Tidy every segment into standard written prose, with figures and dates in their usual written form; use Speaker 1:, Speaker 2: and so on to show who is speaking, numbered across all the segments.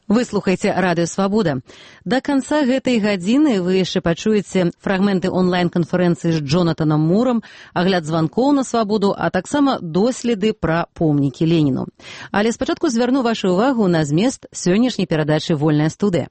Speaker 1: Вы слухаеце Радыё Свабода. Да канца гэтай гадзіны вы яшчэ пачуеце фрагменты онлайн-канферэнцыі з Джонатанам Мурам, агляд званкоў на свабоду, а таксама доследы пра помнікі Леніну. Але спачатку звярну вашу ўвагу на змест сённяшняй перадачы «Вольная студыя».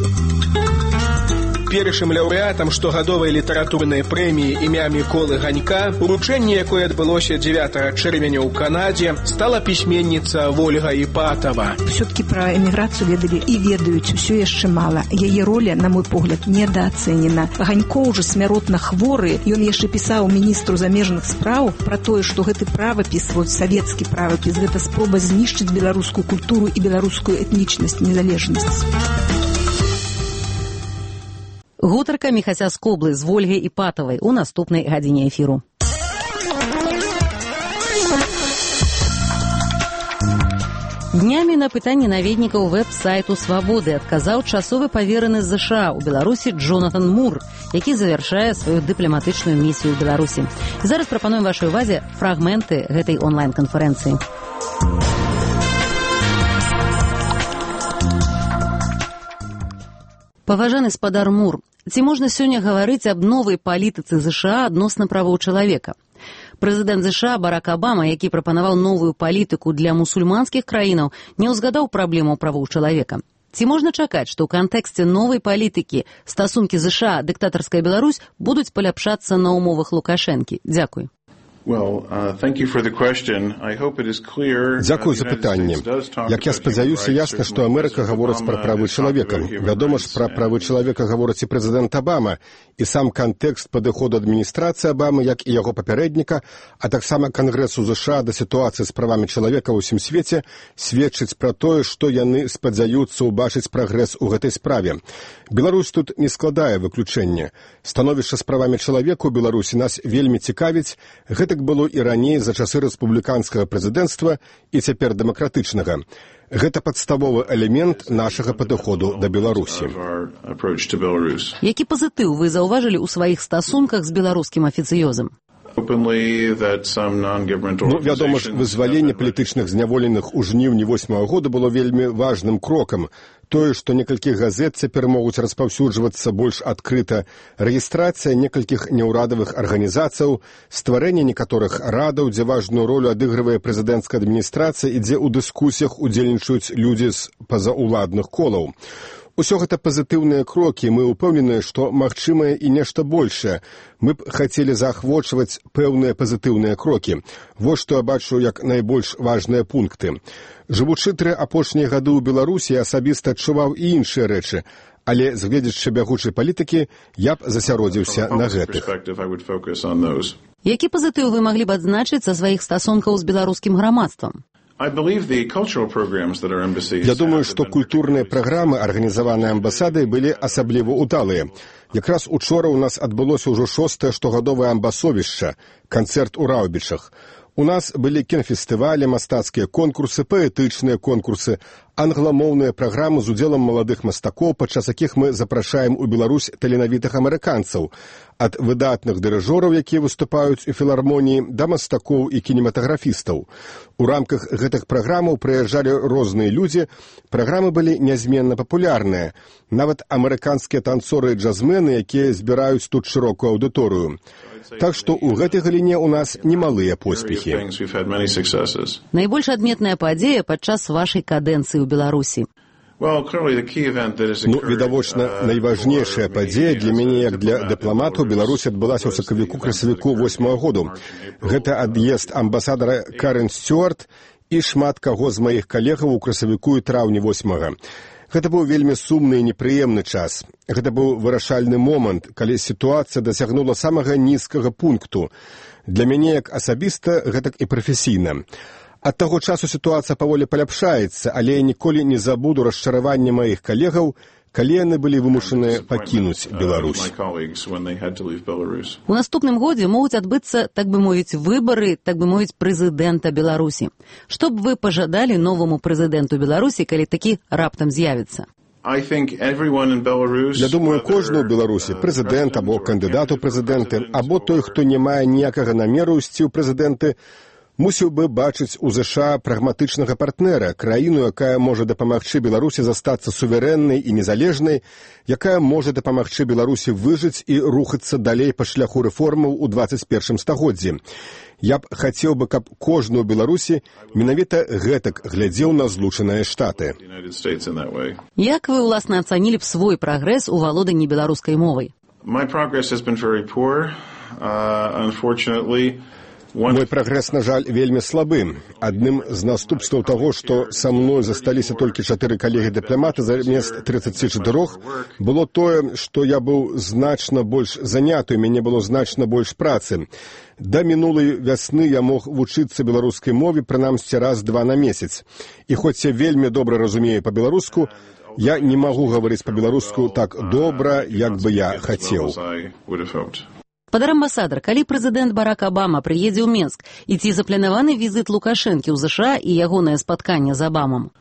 Speaker 2: Першым лаўрэатам штогадовай літаратурнай прэміі імя Міколы Ганька, уручэнне якое адбылося 9 чэрвеня ў Канадзе, стала пісьменніца Вольга Іпатава.
Speaker 3: Все-таки про эміграцию ведали и ведают все яшчэ мало. Яе роля, на мой погляд, недооценена. Ганько уже смяротна хворы, і он яшчэ пісаў міністру замежных спраў про тое, што гэты правапіс, вот савецкі правапіс, гэта спроба знішчыць беларускую культуру і беларускую этнічнасць, незалежнасць.
Speaker 1: Гутарка Міхася Скоблы з Вольгай Іпатавай у наступнай гадзіне эфіру. Днямі на пытанні наведнікаў вэб-сайту «Свабоды» адказаў часовы павераны з ЗША ў Беларусі Джонатан Мур, які завяршае сваю дыпламатычную місію ў Беларусі. Зараз прапануем вашай увазе фрагменты гэтай онлайн-канферэнцыі. Паважаны спадар Мур, ці можна сёння гаварыць аб новай палітыцы ЗША адносна правоў чалавека? Прэзідэнт ЗША Барак Абама, які прапанаваў новую палітыку для мусульманскіх краінаў, не ўзгадаў праблему правоў чалавека. Ці можна чакаць, што ў кантэксце новай палітыкі стасункі ЗША, дыктатарская Беларусь будуць паляпшацца на ўмовах Лукашэнкі? Дзякуй.
Speaker 4: Дзякуй за пытанне. Як я спадзяюся, ясна, што Амерыка гаворыць пра правы чалавека. Вядома ж, пра правы чалавека гаворыць і прэзідэнт Абама, і сам кантэкст падыходу адміністрацыі Абамы, як і яго папярэдніка, а таксама Кангрэсу ЗША да сітуацыі з правамі чалавека ў усім свеце сведчыць пра тое, што яны спадзяюцца ўбачыць прагрэс у гэтай справе. Беларусь тут не складае выключэнне. Становішча з правамі чалавека ў Беларусі нас вельмі цікавіць. Гэтак было і раней за часы рэспубліканскага прэзідэнцтва і цяпер дэмакратычнага. Гэта падставовы элемент нашага падыходу да Беларусі.
Speaker 1: Які пазітыў вы заўважылі ў сваіх стасунках з беларускім афіцыёзам?
Speaker 4: Вядома ж, вызваленне палітычных зняволеных у жніўні 8-го года было вельмі важным крокам. Тое, што некалькі газет цяпер могуць распаўсюджвацца больш адкрыта, рэгістрацыя некалькіх няўрадавых арганізацыяў, стварэнне некаторых радаў, дзе важную ролю адыгрывае прэзідэнцкая адміністрацыя і дзе ў дыскусіях удзельнічаюць людзі з пазаўладных колаў. Усё гэта пазітыўныя крокі, мы ўпэўненыя, што магчымае і нешта большае. Мы б хацелі заахвочваць пэўныя пазітыўныя крокі. Вось што я бачу як найбольш важныя пункты. Жывучы 3 апошнія гады ў Беларусі, я асабіста адчуваў і іншыя рэчы, але, згледзячы бягучай палітыкі, я б засяродзіўся на гэтых.
Speaker 1: Які пазітыў вы маглі б адзначыць са сваіх стасункаў з беларускім грамадствам?
Speaker 4: Я думаю, што культурныя праграмы, арганізаваныя амбасадай, былі асабліва удалыя. Якраз учора ў нас адбылося ўжо 6-е штогадовае амбасовішча, канцэрт у Раўбічах. У нас былі кінафестывалі, мастацкія конкурсы, паэтычныя конкурсы, англамоўныя праграмы з удзелам маладых мастакоў, падчас якіх мы запрашаем у Беларусь таленавітых амерыканцаў, ад выдатных дырыжораў, якія выступаюць у філармоніі, да мастакоў і кінематаграфістаў. У рамках гэтых праграмаў прыязджалі розныя людзі, праграмы былі нязменна папулярныя, нават амерыканскія танцоры і джазмены, якія збіраюць тут шырокую аўдыторыю. Так што ў гэтай галіне ў нас немалыя поспехі.
Speaker 1: Найбольш адметная падзея падчас вашай кадэнцыі ў Беларусі?
Speaker 4: Відавочна, найважнейшая падзея для мяне, як для дыпламата ў Беларусі, адбылася ў сакавіку-красавіку 8-го году. Гэта ад'езд амбасадара Карен Стюарт і шмат каго з маіх калегаў у красавіку і траўні 8-го. Гэта быў вельмі сумны і непрыемны час. Гэта быў вырашальны момант, калі сітуацыя дасягнула самага нізкага пункту. Для мяне як асабіста, гэтак і прафесійна. Ад таго часу сітуацыя паволі паляпшаецца, але я ніколі не забуду расчараванне маіх калегаў, калі яны былі вымушаныя пакінуць Беларусь.
Speaker 1: У наступным годзе могуць адбыцца, так бы мовіць, выбары, так бы мовіць, прэзідэнта Беларусі. Што б вы пажадалі новаму прэзідэнту Беларусі, калі такі раптам з'явіцца?
Speaker 4: Я думаю, кожны ў Беларусі, прэзідэнт або кандыдат у прэзідэнты, або той, хто не мае ніякага намеру ісці ў прэзідэнты, мусіў бы бачыць у ЗША прагматычнага партнера, краіну, якая можа дапамагчы Беларусі застацца суверэннай і незалежнай, якая можа дапамагчы Беларусі выжыць і рухацца далей па шляху рэформаў у 21 стагоддзі. Я б хацеў бы, каб кожны ў Беларусі менавіта гэтак глядзеў на Злучаныя Штаты.
Speaker 1: Як вы, уласна, ацанілі б свой прагрэс у валоданні беларускай мовай?
Speaker 5: My progress has been very poor, unfortunately.
Speaker 4: Мой прагрэс, на жаль, вельмі слабы. Адным з наступстваў таго, што са мной засталіся толькі 4 калегі-дыпламаты замест 34, было тое, што я быў значна больш заняты, у мяне было значна больш працы. Да мінулай вясны я мог вучыцца беларускай мове прынамсі раз-два на месяц. І хоць я вельмі добра разумею па-беларуску, я не магу гаварыць па-беларуску так добра, як бы я хацеў.
Speaker 1: Падар амбасадар, калі прэзідэнт Барак Абама прыедзе ў Менск, і ці запланаваны візіт Лукашэнкі ў ЗША і ягонае спатканне з Абамам?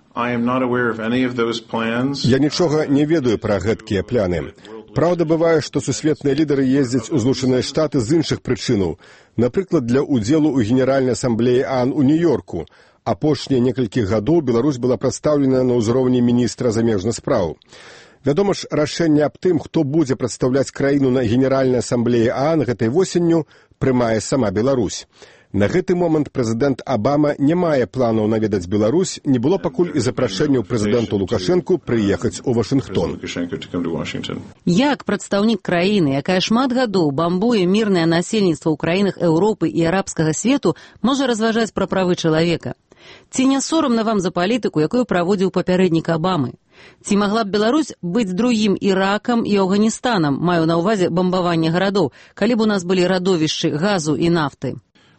Speaker 4: Я нічога не ведаю пра гэткія пляны. Праўда, бывае, што сусветныя лідары ездзяць у Злучаныя Штаты з іншых прычынаў, напрыклад, для ўдзелу ў Генеральнай асамблеі ААН у Нью-Йорку. Апошнія некалькі гадоў Беларусь была прадстаўлена на ўзроўні міністра замежных спраў. Вядома ж, рашэнне аб тым, хто будзе прадстаўляць краіну на Генеральнай асамблеі ААН гэтай восенню, прымае сама Беларусь. На гэты момант прэзідэнт Абама не мае планаў наведаць Беларусь, не было пакуль і запрашэнняў прэзідэнту Лукашэнку прыехаць у Вашынгтон.
Speaker 1: Як прадстаўнік краіны, якая шмат гадоў бамбуе мірнае насельніцтва ў краінах Еўропы і арабскага свету, можа разважаць пра правы чалавека? Ці не сорамна вам за палітыку, якую праводзіў папярэднік Абамы? Ці магла б Беларусь быць другім Іракам і Афганістанам, маю на ўвазе бамбаванне гарадоў, калі б у нас былі радовішчы газу і нафты?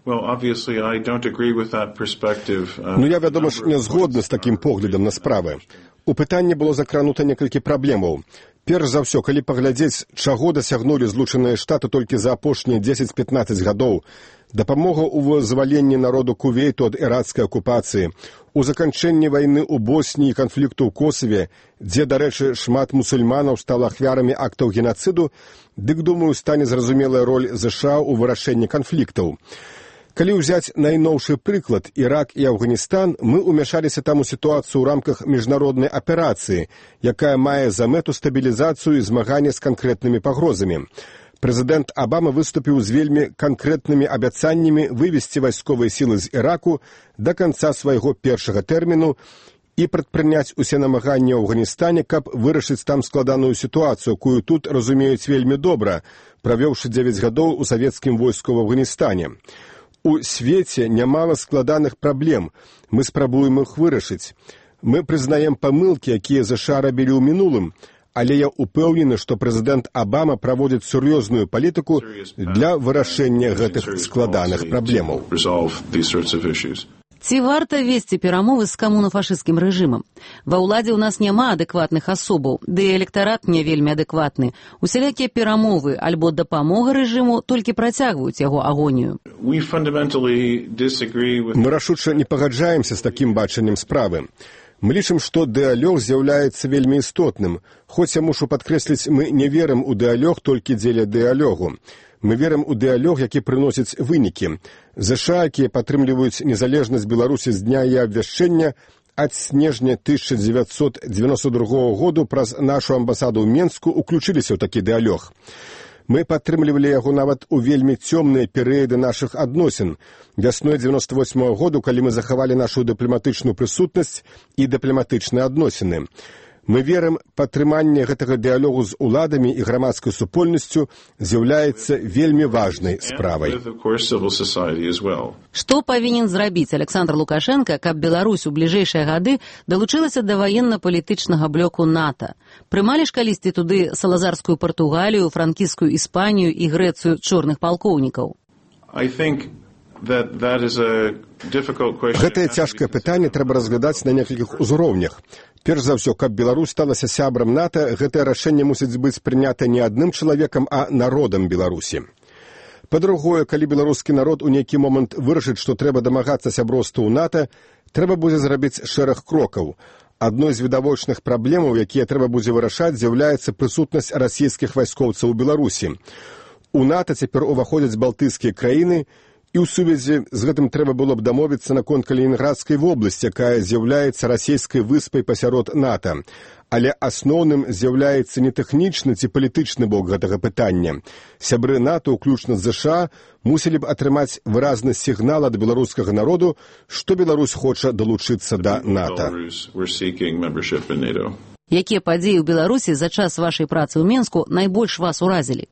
Speaker 4: Я, вядома ж, не згодны з такім поглядам на справы. У пытанні было закранута некалькі праблемаў. Перш за ўсё, калі паглядзець, чаго дасягнулі Злучаныя Штаты толькі за апошнія 10-15 гадоў, дапамога ў вызваленні народу Кувейту ад ірацкай акупацыі, у заканчэнні вайны ў Босніі і канфлікту ў Косаве, дзе, дарэчы, шмат мусульманаў стала ахвярамі актаў генацыду, дык, думаю, стане зразумелая роль ЗША ў вырашэнні канфліктаў. Калі ўзяць найноўшы прыклад, Ірак і Афганістан, мы ўмяшаліся там у сітуацыю ў рамках міжнароднай аперацыі, якая мае за мэту стабілізацыю і змаганне з канкрэтнымі пагрозамі. Прэзідэнт Абама выступіў з вельмі канкрэтнымі абяцаннямі вывесці вайсковыя сілы з Іраку да канца свайго першага тэрміну і прадпрыняць усе намаганні ў Афганістане, каб вырашыць там складаную сітуацыю, якую тут разумеюць вельмі добра, правёўшы 9 гадоў у савецкім войску ў Афганістане. У свеце нямала складаных праблем. Мы спрабуем іх вырашыць. Мы прызнаем памылкі, якія ЗША рабілі ў мінулым, але я упэўнены, што прэзідэнт Абама праводзіць сур'ёзную палітыку для вырашэння гэтых складаных праблемаў.
Speaker 1: Ці варта весці перамовы з камунафашысцкім рэжымам? Ва ўладзе ў нас няма адэкватных асобаў, ды і электарат не вельмі адэкватны. Усялякія перамовы альбо дапамога рэжыму толькі працягваюць яго агонію.
Speaker 4: Мы рашуча не пагаджаемся з такім бачаннем справы. Мы лічым, што дыалог з'яўляецца вельмі істотным. Хоць я мушу падкрэсліць, мы не верым у дыалог толькі дзеля дыалогу. Мы верым у дыалог, які прыносіць вынікі. ЗША, якія падтрымліваюць незалежнасць Беларусі з дня яе абвяшчэння, ад снежня 1992 году праз нашу амбасаду ў Менску уключыліся ў такі дыалог. Мы падтрымлівалі яго нават у вельмі цёмныя перыяды нашых адносін. Вясной 98 году, калі мы захавалі нашу дыпламатычную прысутнасць і дыпламатычныя адносіны. Мы верым, падтрыманне гэтага дыалогу з уладамі і грамадскай супольнасцю з'яўляецца вельмі важнай справай.
Speaker 1: Што павінен зрабіць Александр Лукашенко, каб Беларусь у бліжэйшыя гады далучылася да ваенна-палітычнага блоку НАТО? Прымалі ж калісьці туды салазарскую Партугалію, франкійскую Іспанію і Грэцыю чорных палкоўнікаў?
Speaker 4: Гэтае цяжкае пытанне трэба разглядаць на некалькіх узроўнях. Перш за ўсё, каб Беларусь сталася сябрам НАТО, гэтае рашэнне мусіць быць прынята не адным чалавекам, а народам Беларусі. Па-другое, калі беларускі народ у нейкі момант вырашыць, што трэба дамагацца сяброўства ў НАТО, трэба будзе зрабіць шэраг крокаў. Адной з відавочных праблемаў, якія трэба будзе вырашаць, з'яўляецца прысутнасць расійскіх вайскоўцаў у Беларусі. У НАТО цяпер уваходзяць балтыйскія краіны, І ў сувязі з гэтым трэба было б дамовіцца наконт Калінінградскай вобласці, якая з'яўляецца расійскай выспай пасярод НАТО. Але асноўным з'яўляецца не тэхнічны ці палітычны бок гэтага пытання. Сябры НАТО, уключна з ЗША, мусілі б атрымаць выразны сігнал ад беларускага народу, што Беларусь хоча далучыцца да НАТО.
Speaker 1: Якія падзеі ў Беларусі за час вашай працы ў Менску найбольш вас уразілі?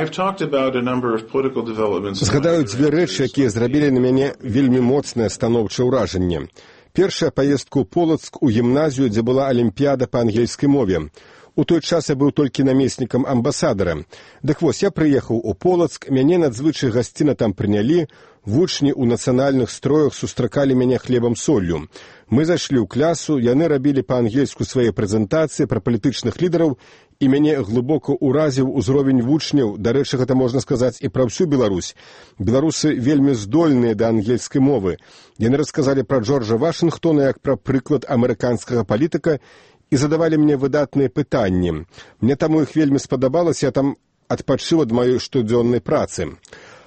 Speaker 4: Згадаю дзве рэчы, якія зрабілі на мяне вельмі моцнае станоўчае ўражанне. Першая паездка ў Полацк у гімназію, дзе была алімпіяда па ангельскай мове. У той час я быў толькі намеснікам амбасадара. Дык вось, я прыехаў у Полацк, мяне надзвычай гасціна там прынялі, вучні ў нацыянальных строях сустракалі мяне хлебам-соллю. Мы зайшлі ў клясу, яны рабілі па-ангельску свае прэзентацыі пра палітычных лідараў, і мяне глыбока ўразіў узровень вучняў, дарэчы, гэта можна сказаць і пра ўсю Беларусь. Беларусы вельмі здольныя да ангельскай мовы. Яны расказалі пра Джорджа Вашынгтона як пра прыклад амерыканскага палітыка і задавалі мне выдатныя пытанні. Мне таму іх вельмі спадабалася, я там адпачыў ад маёй штодзённай працы.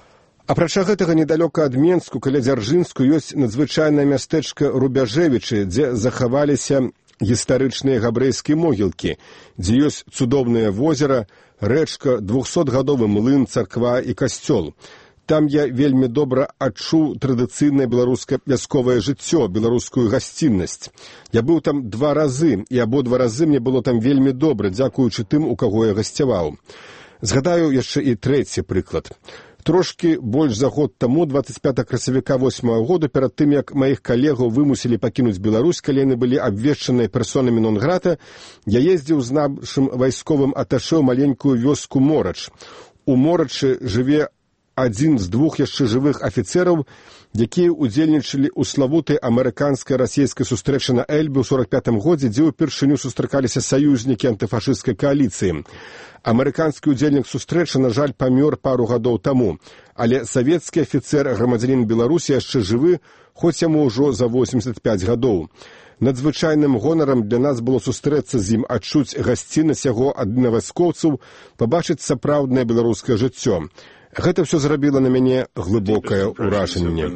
Speaker 4: Апрача гэтага, недалёка ад Менску, каля Дзяржынску, ёсць надзвычайнае мястэчка Рубяжэвічы, дзе захаваліся гістарычныя габрэйскія могілкі, дзе ёсць цудоўнае возера, рэчка, 200-гадовы млын, царква і касцёл. Там я вельмі добра адчуў традыцыйнае беларускае вясковае жыццё, беларускую гасціннасць. Я быў там 2 разы, і абодва разы мне было там вельмі добра, дзякуючы тым, у каго я гасцяваў. Згадаю яшчэ і трэці прыклад. Трошкі больш за год таму, 25 красавіка 8 года, перад тым, як маіх калегаў вымусілі пакінуць Беларусь, калі яны былі абвешчаныя персонамі нон-грата, я ездзіў з нашым вайсковым аташэ ў маленькую вёску Морач. У Морачы жыве адзін з 2 яшчэ жывых афіцэраў, якія удзельнічалі ў славутай амерыканска-расійскай сустрэчы на Эльбе ў 45 годзе, дзе ўпершыню сустракаліся саюзнікі антыфашысцкай кааліцыі. Амерыканскі удзельнік сустрэчы, на жаль, памёр пару гадоў таму, але савецкі афіцэр, грамадзянін Беларусі, яшчэ жывы, хоць яму ўжо за 85 гадоў. Надзвычайным гонарам для нас было сустрэцца з ім, адчуць гасціннасць яго аднавайскоўцаў, пабачыць сапраўднае беларускае жыццё. Гэта ўсё зрабіла на мяне глыбокае ўражанне.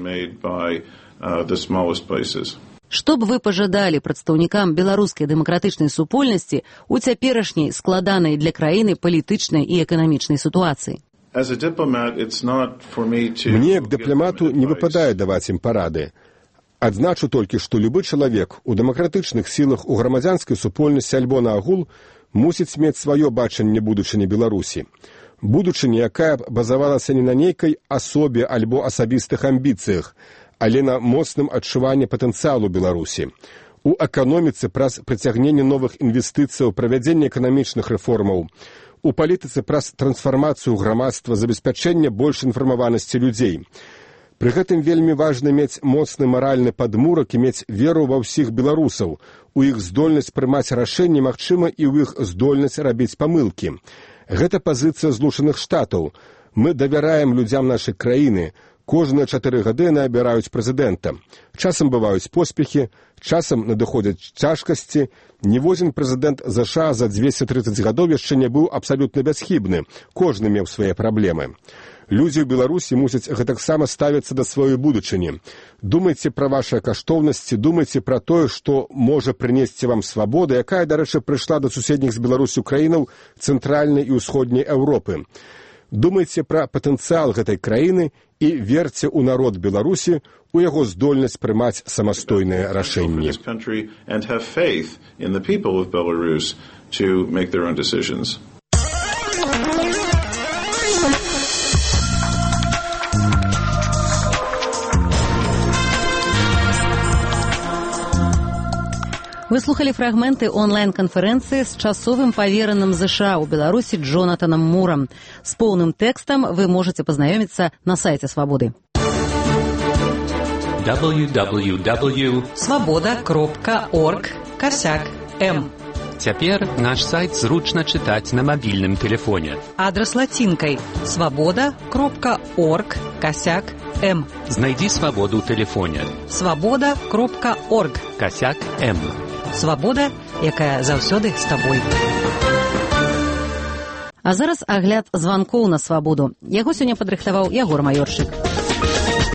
Speaker 1: Што б вы пажадалі прадстаўнікам беларускай дэмакратычнай супольнасці ў цяперашняй складанай для краіны палітычнай і эканамічнай сітуацыі?
Speaker 4: Мне, як дыпламату, не выпадае даваць ім парады. Адзначу толькі, што любы чалавек у дэмакратычных сілах, у грамадзянскай супольнасці альбо наагул мусіць мець сваё бачанне будучыні Беларусі. Будучыня, якая базавалася не на нейкай асобе альбо асабістых амбіцыях, але на моцным адчуванні патэнцыялу Беларусі. У эканоміцы праз прыцягненне новых інвестыцыяў, правядзенне эканамічных рэформаў, у палітыцы праз трансфармацыю грамадства, забеспячэнне больш інфармаванасці людзей. Пры гэтым вельмі важна мець моцны маральны падмурак і мець веру ва ўсіх беларусаў, у іх здольнасць прымаць рашэнні, магчыма, і ў іх здольнасць рабіць памылкі. Гэта пазіцыя Злучаных Штатаў. Мы давяраем людзям нашай краіны. Кожныя 4 гады яны абіраюць прэзідэнта. Часам бываюць поспехі, часам надыходзяць цяжкасці. Ніводзін прэзідэнт ЗША за 230 гадоў яшчэ не быў абсалютна бясхібны. Кожны меў свае праблемы. Людзі ў Беларусі мусяць гэтаксама ставіцца да сваёй будучыні. Думайце пра вашыя каштоўнасці, думайце пра тое, што можа прынесці вам свабода, якая, дарэчы, прыйшла да суседніх з Беларусю краінаў цэнтральнай і ўсходняй Еўропы. Думайце пра патэнцыял гэтай краіны і верце ў народ Беларусі, у яго здольнасць прымаць самастойныя рашэнні.
Speaker 1: Вы слухали фрагменты онлайн-канферэнцыі з часовым павераным ЗША ў Беларусі Джонатанам Мурам. З поўным тэкстам вы можаце пазнаёміцца на сайце Свабоды.
Speaker 6: www.swaboda.org/m. Цяпер наш сайт зручна чытаць на мабільным тэлефоне.
Speaker 3: Адрас лацінкай swaboda.org/m.
Speaker 6: Знайдзі свабоду ў тэлефоне.
Speaker 3: swaboda.org/m. Свабода, якая заўсёды з табой.
Speaker 1: А зараз агляд званкоў на Свабоду. Яго сёння падрыхтаваў Ягор Маёршчык.